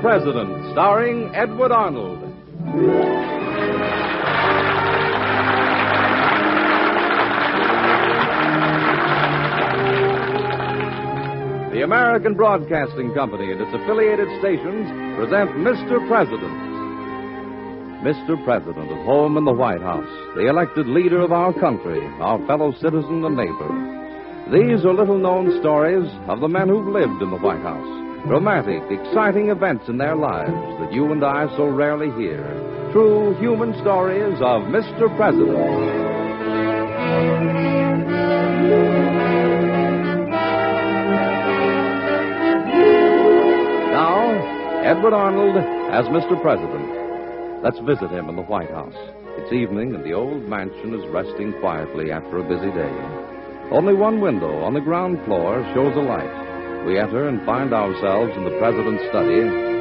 President, starring Edward Arnold. The American Broadcasting Company and its affiliated stations present Mr. President. Mr. President, at home in the White House, the elected leader of our country, our fellow citizen and neighbor. These are little-known stories of the men who've lived in the White House. Dramatic, exciting events in their lives that you and I so rarely hear. True human stories of Mr. President. Edward Arnold as Mr. President. Let's visit him in the White House. It's evening, and the old mansion is resting quietly after a busy day. Only one window on the ground floor shows a light. We enter and find ourselves in the President's study.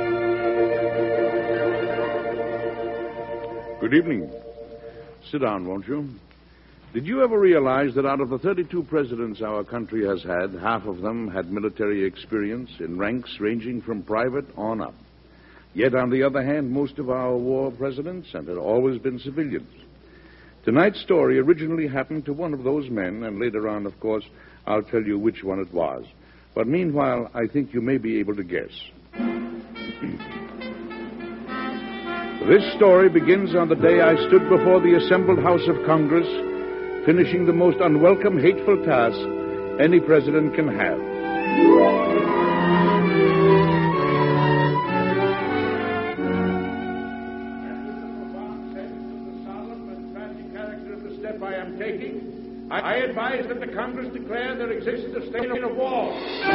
Good evening. Sit down, won't you? Did you ever realize that out of the 32 presidents our country has had, half of them had military experience in ranks ranging from private on up? Yet, on the other hand, most of our war presidents had always been civilians. Tonight's story originally happened to one of those men, and later on, of course, I'll tell you which one it was. But meanwhile, I think you may be able to guess. This story begins on the day I stood before the assembled House of Congress, finishing the most unwelcome, hateful task any president can have. The solemn and tragic character of the step I am taking, I advise that the Congress declare there exists a state of war.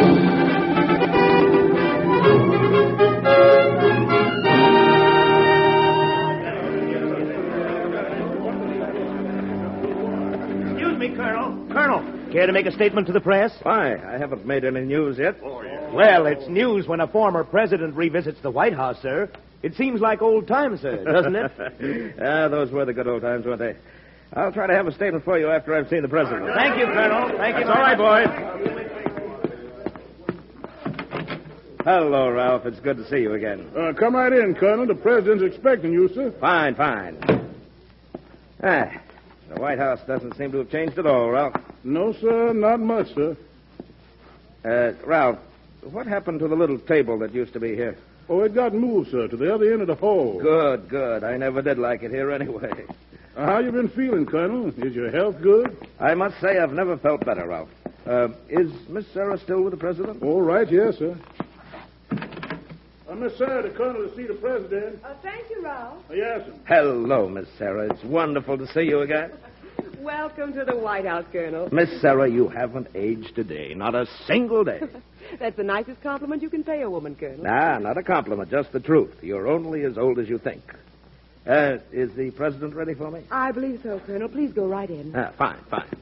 Colonel, care to make a statement to the press? Why, I haven't made any news yet. Well, it's news when a former president revisits the White House, sir. It seems like old times, sir, doesn't it? Those were the good old times, weren't they? I'll try to have a statement for you after I've seen the president. Thank you, Colonel. Thank you. That's all right, boys. Hello, Ralph. It's good to see you again. Come right in, Colonel. The president's expecting you, sir. Fine. The White House doesn't seem to have changed at all, Ralph. No, sir, not much, sir. Ralph, what happened to the little table that used to be here? Oh, it got moved, sir, to the other end of the hall. Good. I never did like it here anyway. How you been feeling, Colonel? Is your health good? I must say I've never felt better, Ralph. Is Miss Sarah still with the president? All right, yes, sir. Miss Sarah, the Colonel to see the president. Thank you, Ralph. Yes, sir. Hello, Miss Sarah. It's wonderful to see you again. Welcome to the White House, Colonel. Miss Sarah, you haven't aged a day. Not a single day. That's the nicest compliment you can pay a woman, Colonel. Nah, not a compliment, just the truth. You're only as old as you think. Is the president ready for me? I believe so, Colonel. Please go right in. Fine.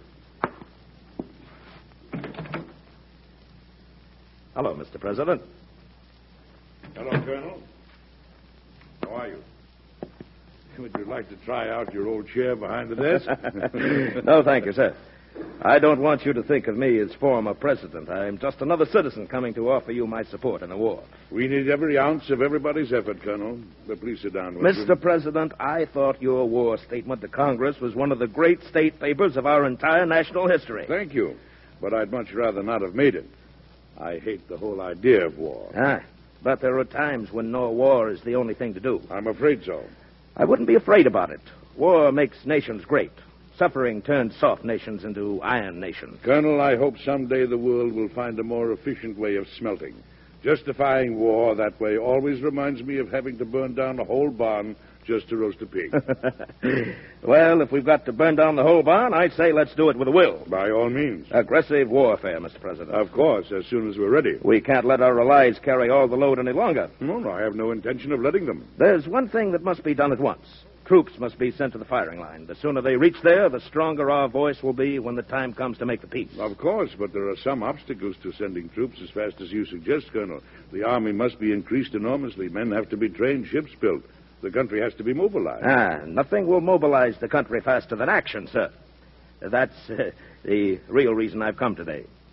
Hello, Mr. President. Hello, Colonel. How are you? Would you like to try out your old chair behind the desk? No, thank you, sir. I don't want you to think of me as former president. I'm just another citizen coming to offer you my support in the war. We need every ounce of everybody's effort, Colonel. But please sit down. Mr. President, I thought your war statement to Congress was one of the great state papers of our entire national history. Thank you. But I'd much rather not have made it. I hate the whole idea of war. But there are times when no war is the only thing to do. I'm afraid so. I wouldn't be afraid about it. War makes nations great. Suffering turns soft nations into iron nations. Colonel, I hope someday the world will find a more efficient way of smelting. Justifying war that way always reminds me of having to burn down a whole barn just to roast a pig. Well, if we've got to burn down the whole barn, I'd say let's do it with a will. By all means. Aggressive warfare, Mr. President. Of course, as soon as we're ready. We can't let our allies carry all the load any longer. No, I have no intention of letting them. There's one thing that must be done at once. Troops must be sent to the firing line. The sooner they reach there, the stronger our voice will be when the time comes to make the peace. Of course, but there are some obstacles to sending troops as fast as you suggest, Colonel. The army must be increased enormously. Men have to be trained, ships built. The country has to be mobilized. Nothing will mobilize the country faster than action, sir. That's the real reason I've come today.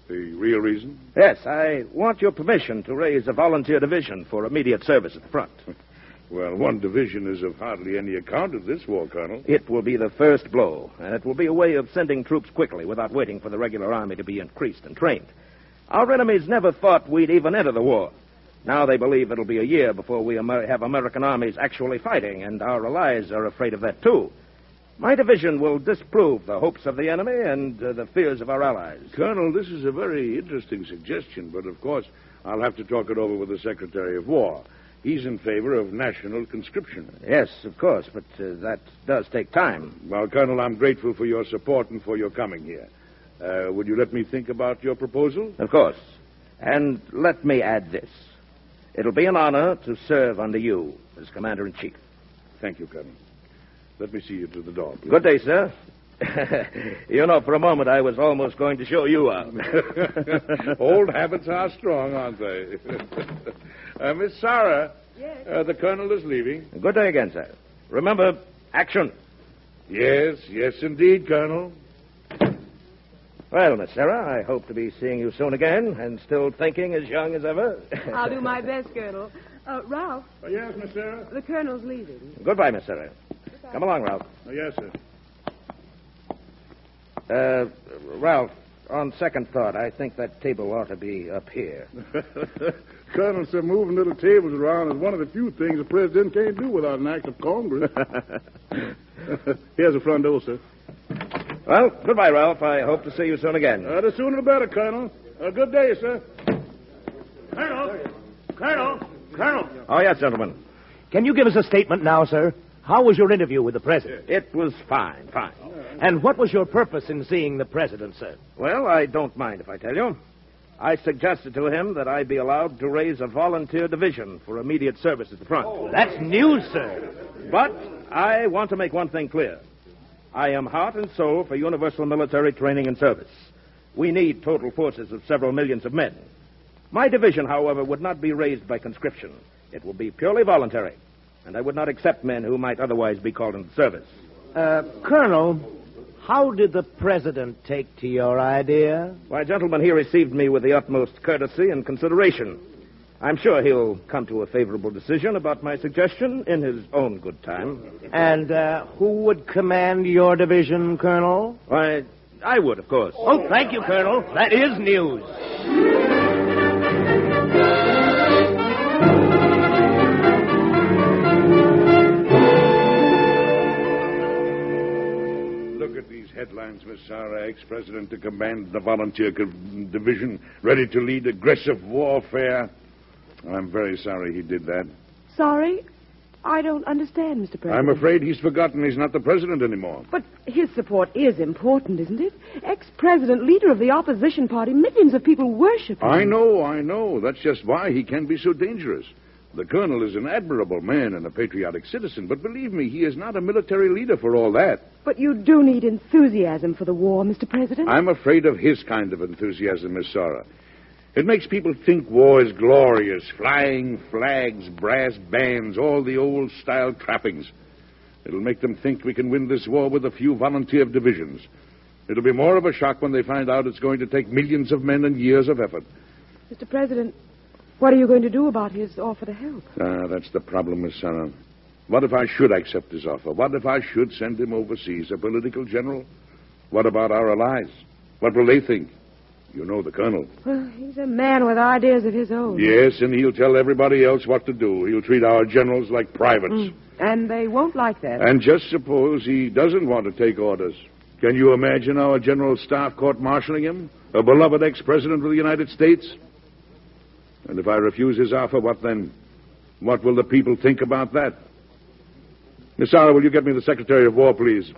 The real reason? Yes, I want your permission to raise a volunteer division for immediate service at the front. Well, one division is of hardly any account at this war, Colonel. It will be the first blow, and it will be a way of sending troops quickly without waiting for the regular army to be increased and trained. Our enemies never thought we'd even enter the war. Now they believe it'll be a year before we have American armies actually fighting, and our allies are afraid of that, too. My division will disprove the hopes of the enemy and the fears of our allies. Colonel, this is a very interesting suggestion, but of course I'll have to talk it over with the Secretary of War. He's in favor of national conscription. Yes, of course, but that does take time. Well, Colonel, I'm grateful for your support and for your coming here. Would you let me think about your proposal? Of course. And let me add this. It'll be an honor to serve under you as Commander-in-Chief. Thank you, Colonel. Let me see you to the door, please. Good day, sir. For a moment I was almost going to show you out. Old habits are strong, aren't they? Miss Sarah. Yes. The Colonel is leaving. Good day again, sir. Remember, action. Yes, indeed, Colonel. Well, Miss Sarah, I hope to be seeing you soon again and still thinking as young as ever. I'll do my best, Colonel. Ralph, Yes, Miss Sarah? the Colonel's leaving. Goodbye, Miss Sarah. Come along, Ralph. Yes, sir. Ralph, on second thought, I think that table ought to be up here. Colonel said moving little tables around is one of the few things the president can't do without an act of Congress. Here's the front door, sir. Well, goodbye, Ralph. I hope to see you soon again. The sooner the better, Colonel. Good day, sir. Colonel. Oh, yes, gentlemen. Can you give us a statement now, sir? How was your interview with the president? It was fine. And what was your purpose in seeing the president, sir? Well, I don't mind if I tell you. I suggested to him that I be allowed to raise a volunteer division for immediate service at the front. That's news, sir. But I want to make one thing clear. I am heart and soul for universal military training and service. We need total forces of several millions of men. My division, however, would not be raised by conscription. It will be purely voluntary, and I would not accept men who might otherwise be called into service. Colonel, how did the president take to your idea? Why, gentlemen, he received me with the utmost courtesy and consideration. I'm sure he'll come to a favorable decision about my suggestion in his own good time. And who would command your division, Colonel? Why, I would, of course. Oh, thank you, Colonel. That is news. Look at these headlines, Miss Sarah. Ex-president to command the volunteer division, ready to lead aggressive warfare. I'm very sorry he did that. Sorry? I don't understand, Mr. President. I'm afraid he's forgotten he's not the president anymore. But his support is important, isn't it? Ex-president, leader of the opposition party, millions of people worship him. I know. That's just why he can be so dangerous. The colonel is an admirable man and a patriotic citizen, but believe me, he is not a military leader for all that. But you do need enthusiasm for the war, Mr. President. I'm afraid of his kind of enthusiasm, Miss Sarah. It makes people think war is glorious, flying flags, brass bands, all the old-style trappings. It'll make them think we can win this war with a few volunteer divisions. It'll be more of a shock when they find out it's going to take millions of men and years of effort. Mr. President, what are you going to do about his offer to help? That's the problem, Miss Sarah. What if I should accept his offer? What if I should send him overseas, a political general? What about our allies? What will they think? You know the colonel. Well, he's a man with ideas of his own. Yes, and he'll tell everybody else what to do. He'll treat our generals like privates. And they won't like that. And just suppose he doesn't want to take orders. Can you imagine our general staff court-martialing him? A beloved ex-president of the United States? And if I refuse his offer, what then? What will the people think about that? Miss Sarah, will you get me the Secretary of War, please?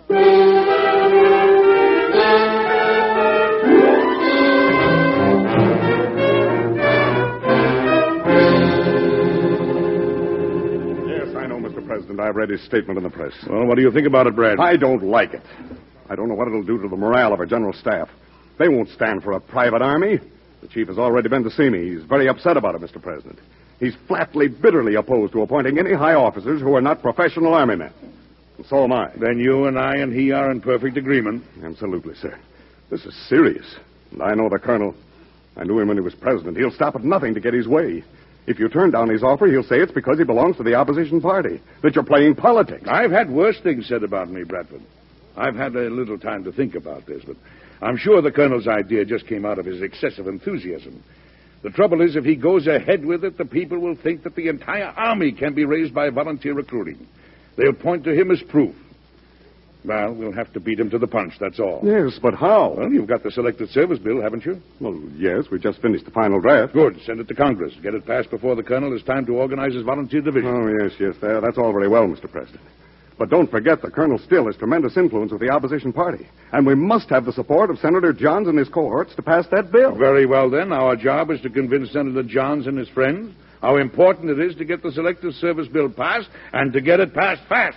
I've read his statement in the press. Well, what do you think about it, Brad? I don't like it. I don't know what it'll do to the morale of our general staff. They won't stand for a private army. The chief has already been to see me. He's very upset about it, Mr. President. He's flatly, bitterly opposed to appointing any high officers who are not professional army men. And so am I. Then you and I and he are in perfect agreement. Absolutely, sir. This is serious. And I know the colonel. I knew him when he was president. He'll stop at nothing to get his way. If you turn down his offer, he'll say it's because he belongs to the opposition party, that you're playing politics. I've had worse things said about me, Bradford. I've had a little time to think about this, but I'm sure the colonel's idea just came out of his excessive enthusiasm. The trouble is, if he goes ahead with it, the people will think that the entire army can be raised by volunteer recruiting. They'll point to him as proof. Well, we'll have to beat him to the punch, that's all. Yes, but how? Well, you've got the Selected Service Bill, haven't you? Well, yes, we just finished the final draft. Good. Send it to Congress. Get it passed before the colonel has time to organize his volunteer division. Oh, yes, that's all very well, Mr. President. But don't forget the colonel still has tremendous influence with the opposition party. And we must have the support of Senator Johns and his cohorts to pass that bill. Very well, then. Our job is to convince Senator Johns and his friends how important it is to get the Selective Service Bill passed and to get it passed fast.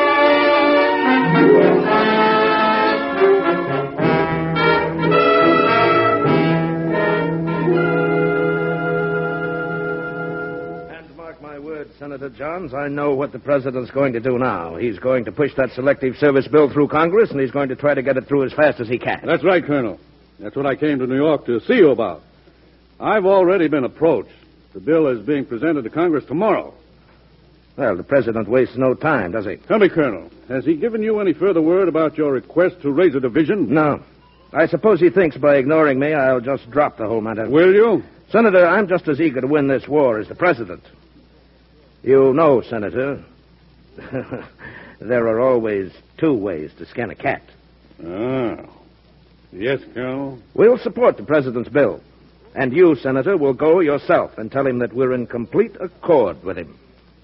Senator Johns, I know what the president's going to do now. He's going to push that Selective Service Bill through Congress, and he's going to try to get it through as fast as he can. That's right, Colonel. That's what I came to New York to see you about. I've already been approached. The bill is being presented to Congress tomorrow. Well, the president wastes no time, does he? Tell me, Colonel, has he given you any further word about your request to raise a division? No. I suppose he thinks by ignoring me I'll just drop the whole matter. Will you? Senator, I'm just as eager to win this war as the president. You know, Senator, there are always two ways to skin a cat. Ah. Yes, Colonel. We'll support the president's bill. And you, Senator, will go yourself and tell him that we're in complete accord with him.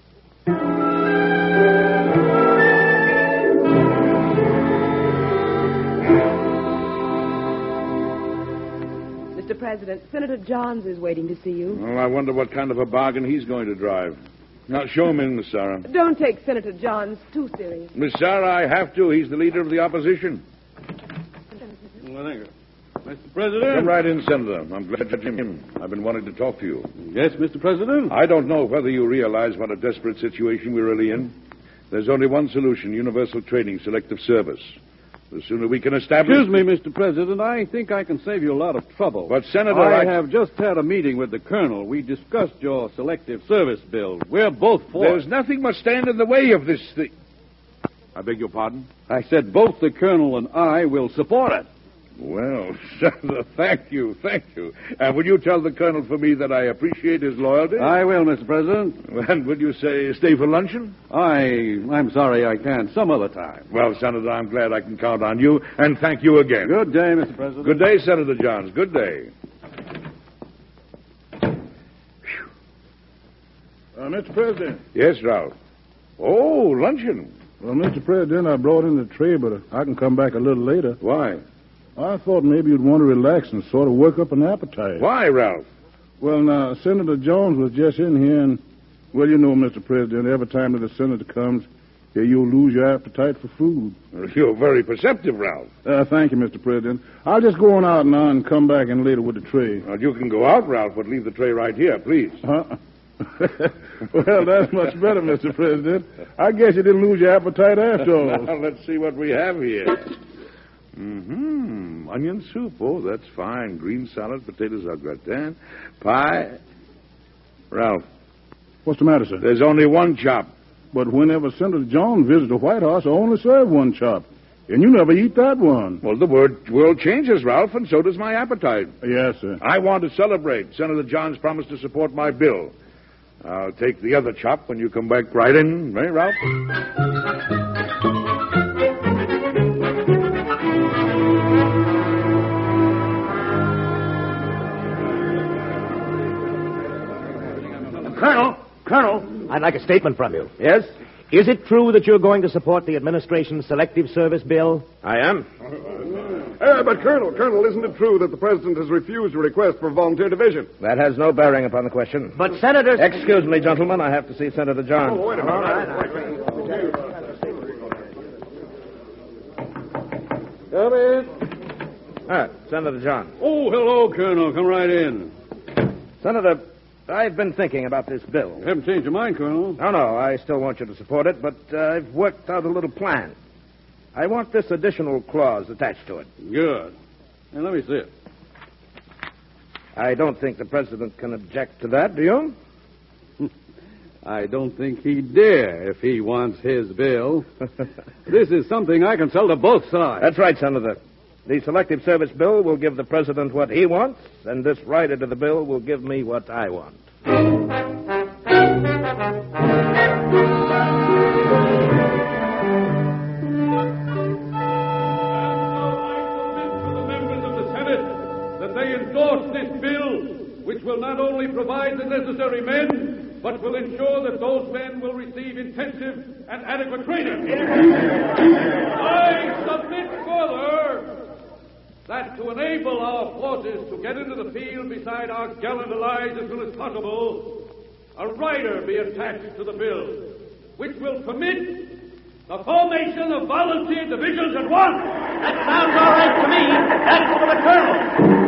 Mr. President, Senator Johns is waiting to see you. Well, I wonder what kind of a bargain he's going to drive. Now, show him in, Miss Sarah. Don't take Senator Johns too serious. Miss Sarah, I have to. He's the leader of the opposition. Well, thank you. Mr. President? Come right in, Senator. I'm glad you're in. I've been wanting to talk to you. Yes, Mr. President? I don't know whether you realize what a desperate situation we're really in. There's only one solution, universal training, selective service. The sooner we can establish... Excuse me, Mr. President. I think I can save you a lot of trouble. But, Senator, I have just had a meeting with the Colonel. We discussed your Selective Service Bill. We're both for it. There's nothing must stand in the way of this thing. I beg your pardon? I said both the Colonel and I will support it. Well, Senator, thank you. And will you tell the Colonel for me that I appreciate his loyalty? I will, Mr. President. And would you say stay for luncheon? I'm sorry I can't. Some other time. Well, Senator, I'm glad I can count on you, and thank you again. Good day, Mr. President. Good day, Senator Johns. Good day. Mr. President. Yes, Ralph. Oh, luncheon. Well, Mr. President, I brought in the tray, but I can come back a little later. Why? I thought maybe you'd want to relax and sort of work up an appetite. Why, Ralph? Well, now, Senator Jones was just in here, and, well, you know, Mr. President, every time that the senator comes, you'll lose your appetite for food. You're very perceptive, Ralph. Thank you, Mr. President. I'll just go on out now and come back in later with the tray. Well, you can go out, Ralph, but leave the tray right here, please. Huh? Well, that's much better, Mr. President. I guess you didn't lose your appetite after all. Now, let's see what we have here. Onion soup. Oh, that's fine. Green salad, potatoes au gratin, pie. Ralph. What's the matter, sir? There's only one chop. But whenever Senator Jones visits the White House, I only serve one chop. And you never eat that one. Well, the world changes, Ralph, and so does my appetite. Yes, sir. I want to celebrate. Senator Johns promised to support my bill. I'll take the other chop when you come back right in, right, Ralph? Colonel, I'd like a statement from you. Yes? Is it true that you're going to support the administration's Selective Service Bill? I am. But, Colonel, isn't it true that the President has refused a request for volunteer division? That has no bearing upon the question. But, Senator... Excuse me, gentlemen. I have to see Senator Johns. Oh, wait a minute. Come in. Senator Johns. Oh, hello, Colonel. Come right in. Senator, I've been thinking about this bill. You haven't changed your mind, Colonel. No, I still want you to support it, but I've worked out a little plan. I want this additional clause attached to it. Good. Now, let me see it. I don't think the president can object to that, do you? I don't think he'd dare if he wants his bill. This is something I can sell to both sides. That's right, Senator. The Selective Service bill will give the president what he wants, and this rider to the bill will give me what I want. They endorse this bill, which will not only provide the necessary men, but will ensure that those men will receive intensive and adequate training. I submit further that to enable our forces to get into the field beside our gallant allies as soon as possible, a rider be attached to the bill, which will permit the formation of volunteer divisions at once. That sounds all right to me. That's for the colonel.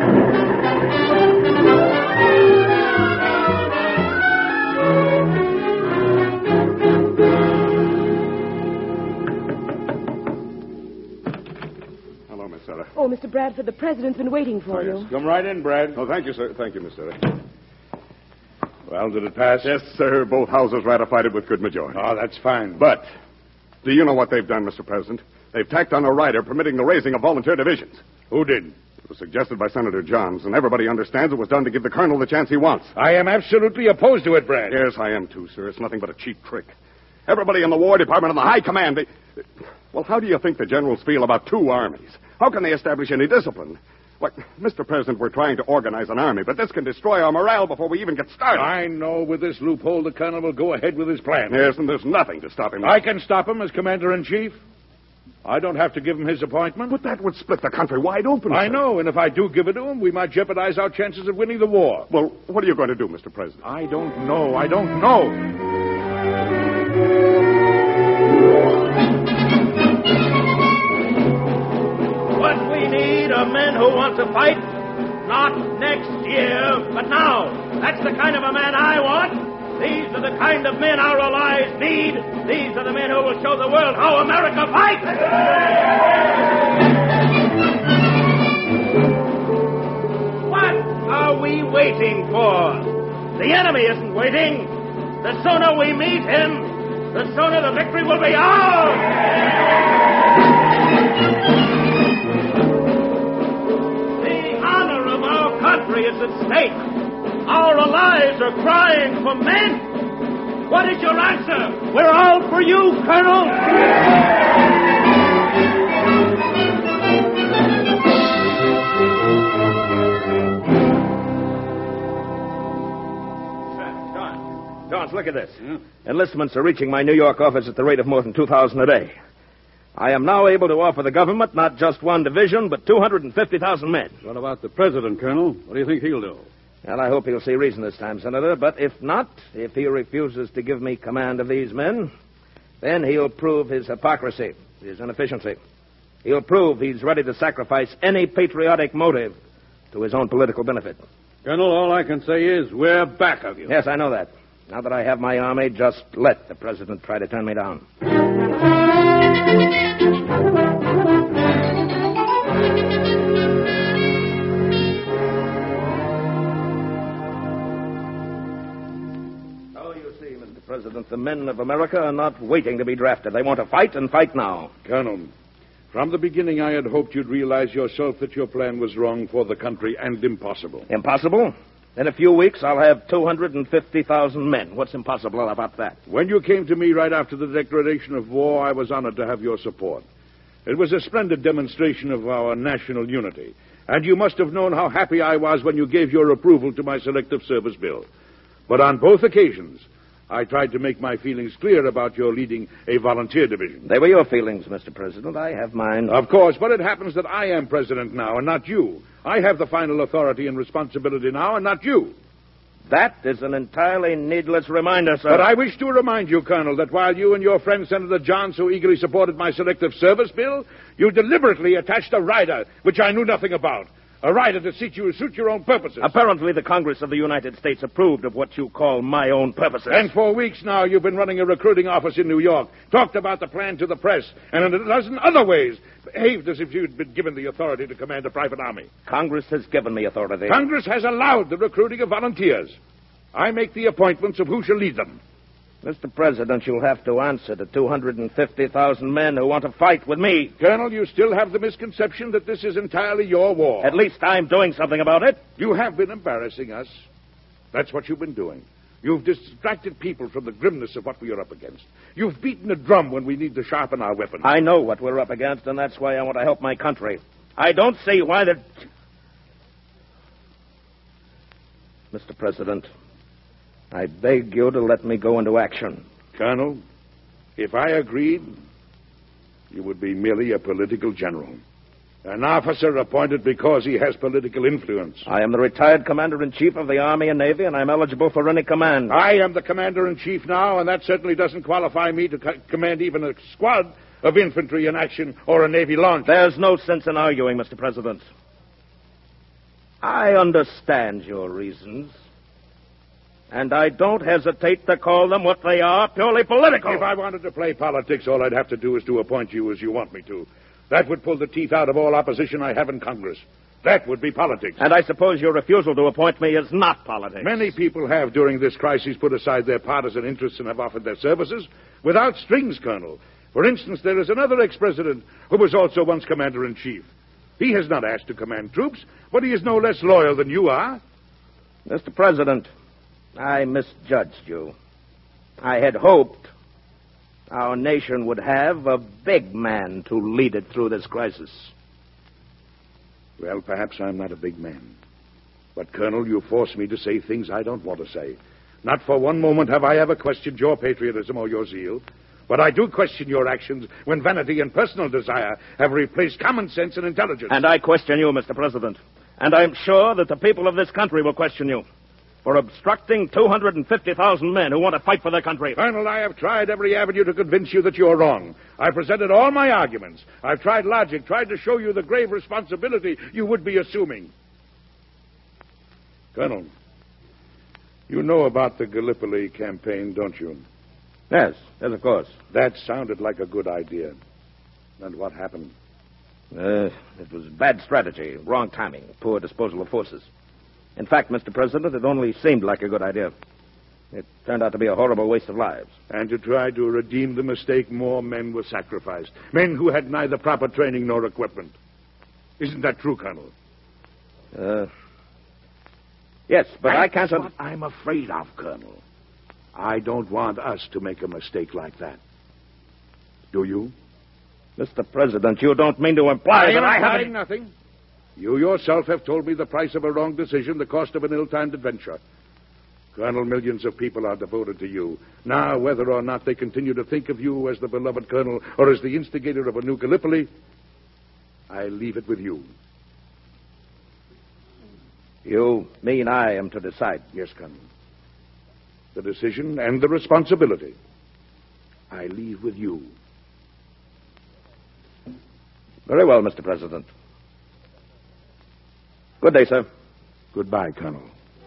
Hello, Miss Sarah. Oh, Mr. Bradford, the president's been waiting for you. Come right in, Brad. Oh, thank you, sir. Thank you, Miss Sarah. Well, did it pass? Yes, sir. Both houses ratified it with good majority. Oh, that's fine. But do you know what they've done, Mr. President? They've tacked on a rider permitting the raising of volunteer divisions. Who did? It was suggested by Senator Johns, and everybody understands it was done to give the colonel the chance he wants. I am absolutely opposed to it, Brad. Yes, I am too, sir. It's nothing but a cheap trick. Everybody in the War Department and the High Command, well, how do you think the generals feel about two armies? How can they establish any discipline? Why, Mr. President, we're trying to organize an army, but this can destroy our morale before we even get started. I know with this loophole the colonel will go ahead with his plan. Yes, and there's nothing to stop him. I can stop him as commander-in-chief. I don't have to give him his appointment. But that would split the country wide open, I sir. know, and if I do give it to him, we might jeopardize our chances of winning the war. Well, what are you going to do, Mr. President? I don't know. I don't know. What we need are men who want to fight, not next year, but now. That's the kind of a man I want. These are the kind of men our allies need. These are the men who will show the world how America fights. What are we waiting for? The enemy isn't waiting. The sooner we meet him, the sooner the victory will be ours. The honor of our country is at stake. Our allies are crying for men. What is your answer? We're all for you, Colonel. Johns, look at this. Enlistments are reaching my New York office at the rate of more than 2,000 a day. I am now able to offer the government not just one division, but 250,000 men. What about the president, Colonel? What do you think he'll do? Well, I hope he'll see reason this time, Senator. But if not, if he refuses to give me command of these men, then he'll prove his hypocrisy, his inefficiency. He'll prove he's ready to sacrifice any patriotic motive to his own political benefit. Colonel, all I can say is we're back of you. Yes, I know that. Now that I have my army, just let the president try to turn me down. President, the men of America are not waiting to be drafted. They want to fight and fight now. Colonel, from the beginning I had hoped you'd realize yourself that your plan was wrong for the country and impossible. Impossible? In a few weeks, I'll have 250,000 men. What's impossible about that? When you came to me right after the declaration of war, I was honored to have your support. It was a splendid demonstration of our national unity. And you must have known how happy I was when you gave your approval to my Selective Service bill. But on both occasions, I tried to make my feelings clear about your leading a volunteer division. They were your feelings, Mr. President. I have mine. Of course, but it happens that I am president now and not you. I have the final authority and responsibility now and not you. That is an entirely needless reminder, sir. But I wish to remind you, Colonel, that while you and your friend Senator Johns so eagerly supported my Selective Service bill, you deliberately attached a rider, which I knew nothing about. A writer to suit your own purposes. Apparently, the Congress of the United States approved of what you call my own purposes. And for weeks now, you've been running a recruiting office in New York, talked about the plan to the press, and in a dozen other ways, behaved as if you'd been given the authority to command a private army. Congress has given me authority. Congress has allowed the recruiting of volunteers. I make the appointments of who shall lead them. Mr. President, you'll have to answer to 250,000 men who want to fight with me. Colonel, you still have the misconception that this is entirely your war. At least I'm doing something about it. You have been embarrassing us. That's what you've been doing. You've distracted people from the grimness of what we are up against. You've beaten a drum when we need to sharpen our weapons. I know what we're up against, and that's why I want to help my country. I don't see why the... Mr. President, I beg you to let me go into action. Colonel, if I agreed, you would be merely a political general. An officer appointed because he has political influence. I am the retired commander-in-chief of the Army and Navy, and I'm eligible for any command. I am the commander-in-chief now, and that certainly doesn't qualify me to command even a squad of infantry in action or a Navy launch. There's no sense in arguing, Mr. President. I understand your reasons. And I don't hesitate to call them what they are, purely political. If I wanted to play politics, all I'd have to do is to appoint you as you want me to. That would pull the teeth out of all opposition I have in Congress. That would be politics. And I suppose your refusal to appoint me is not politics. Many people have, during this crisis, put aside their partisan interests and have offered their services without strings, Colonel. For instance, there is another ex-president who was also once commander-in-chief. He has not asked to command troops, but he is no less loyal than you are. Mr. President, I misjudged you. I had hoped our nation would have a big man to lead it through this crisis. Well, perhaps I'm not a big man. But, Colonel, you force me to say things I don't want to say. Not for one moment have I ever questioned your patriotism or your zeal. But I do question your actions when vanity and personal desire have replaced common sense and intelligence. And I question you, Mr. President. And I'm sure that the people of this country will question you for obstructing 250,000 men who want to fight for their country. Colonel, I have tried every avenue to convince you that you're wrong. I've presented all my arguments. I've tried logic, tried to show you the grave responsibility you would be assuming. Colonel, you know about the Gallipoli campaign, don't you? Yes, of course. That sounded like a good idea. And what happened? It was bad strategy, wrong timing, poor disposal of forces. In fact, Mr. President, it only seemed like a good idea. It turned out to be a horrible waste of lives. And to try to redeem the mistake, more men were sacrificed. Men who had neither proper training nor equipment. Isn't that true, Colonel? Yes, but I can't... That's what I'm afraid of, Colonel. I don't want us to make a mistake like that. Do you? Mr. President, you don't mean to imply that I haven't... nothing. You yourself have told me the price of a wrong decision, the cost of an ill-timed adventure. Colonel, millions of people are devoted to you. Now, whether or not they continue to think of you as the beloved Colonel or as the instigator of a new Gallipoli, I leave it with you. You mean I am to decide? Yes, Colonel. The decision and the responsibility, I leave with you. Very well, Mr. President. Good day, sir. Goodbye, Colonel.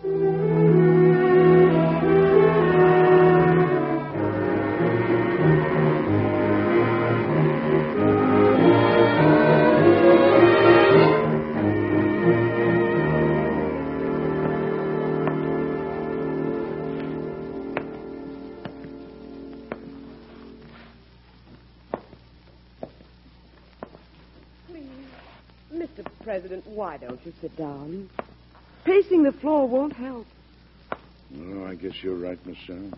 Mr. President, why don't you sit down? Pacing the floor won't help. No, I guess you're right, Miss Sarah.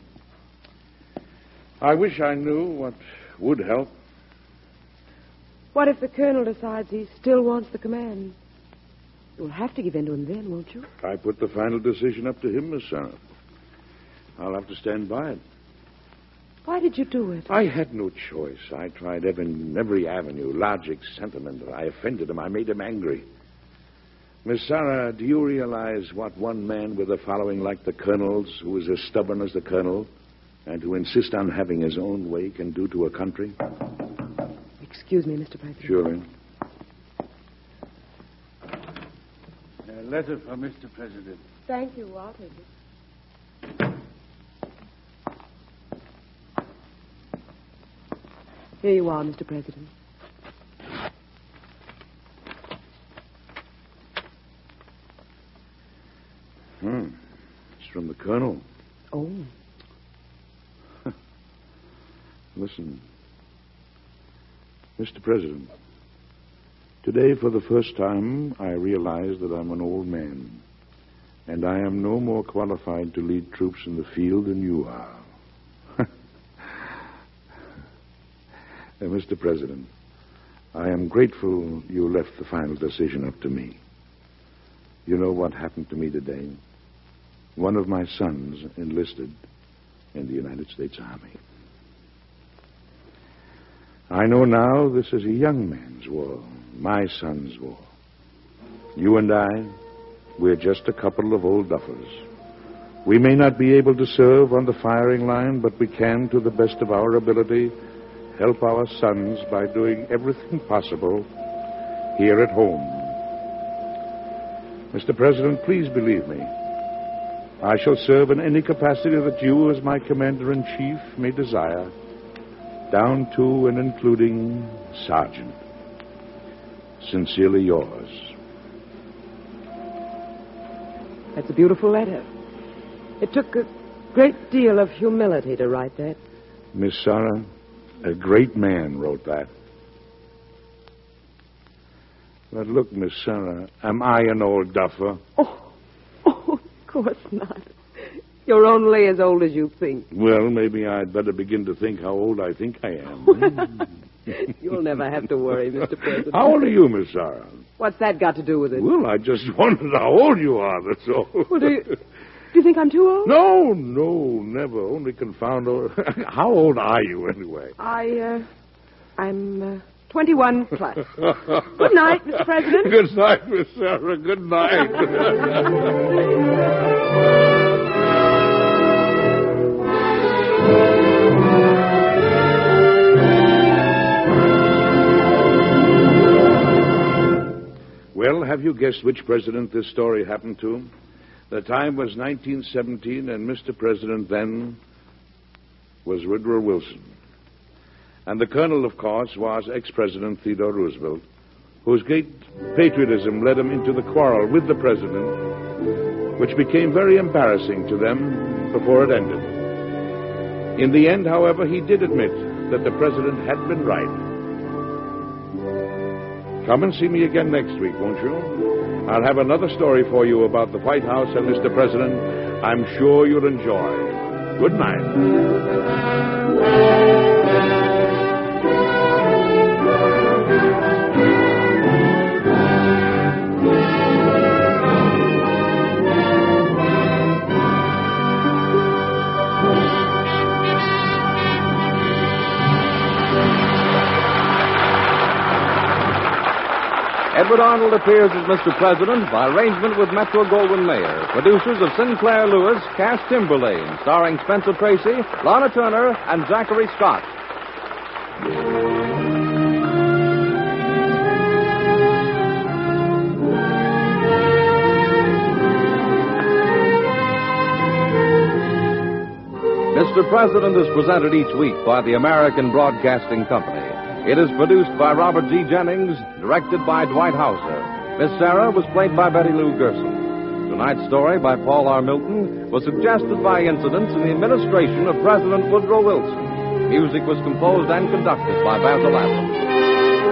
I wish I knew what would help. What if the colonel decides he still wants the command? You'll have to give in to him then, won't you? I put the final decision up to him, Miss Sarah. I'll have to stand by it. Why did you do it? I had no choice. I tried every avenue, logic, sentiment. I offended him. I made him angry. Miss Sarah, do you realize what one man with a following like the Colonel's, who is as stubborn as the Colonel, and who insists on having his own way, can do to a country? Excuse me, Mr. President. Sure. letter for Mr. President. Thank you, Walter. Here you are, Mr. President. It's from the Colonel. Oh. Listen. Mr. President, today for the first time I realize that I'm an old man, and I am no more qualified to lead troops in the field than you are. Mr. President, I am grateful you left the final decision up to me. You know what happened to me today? One of my sons enlisted in the United States Army. I know now this is a young man's war, my son's war. You and I, we're just a couple of old duffers. We may not be able to serve on the firing line, but we can, to the best of our ability, help our sons by doing everything possible here at home. Mr. President, please believe me. I shall serve in any capacity that you, as my commander-in-chief, may desire, down to and including Sergeant. Sincerely yours. That's a beautiful letter. It took a great deal of humility to write that. Miss Sarah, a great man wrote that. But look, Miss Sarah, am I an old duffer? Oh, of course not. You're only as old as you think. Well, maybe I'd better begin to think how old I think I am. You'll never have to worry, Mr. President. How old are you, Miss Sarah? What's that got to do with it? Well, I just wondered how old you are, that's all. Well, do you think I'm too old? No, never. Only confound old. How old are you, anyway? I'm 21 plus. Good night, Mr. President. Good night, Miss Sarah. Good night. Well, have you guessed which president this story happened to? The time was 1917, and Mr. President then was Woodrow Wilson. And the colonel, of course, was ex-President Theodore Roosevelt, whose great patriotism led him into the quarrel with the president, which became very embarrassing to them before it ended. In the end, however, he did admit that the president had been right. Come and see me again next week, won't you? I'll have another story for you about the White House and Mr. President. I'm sure you'll enjoy. Good night. Edward Arnold appears as Mr. President by arrangement with Metro-Goldwyn-Mayer. Producers of Sinclair Lewis, Cass Timberlane, starring Spencer Tracy, Lana Turner, and Zachary Scott. Mr. President is presented each week by the American Broadcasting Company. It is produced by Robert G. Jennings, directed by Dwight Hauser. Miss Sarah was played by Betty Lou Gerson. Tonight's story by Paul R. Milton was suggested by incidents in the administration of President Woodrow Wilson. Music was composed and conducted by Basil Adams.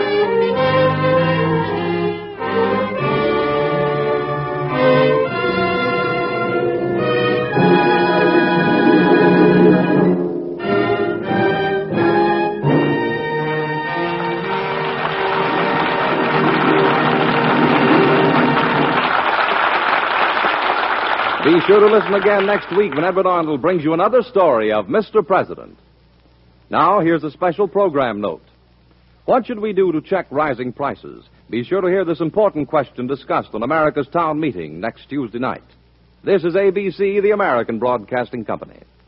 Be sure to listen again next week when Edward Arnold brings you another story of Mr. President. Now, here's a special program note. What should we do to check rising prices? Be sure to hear this important question discussed on America's Town Meeting next Tuesday night. This is ABC, the American Broadcasting Company.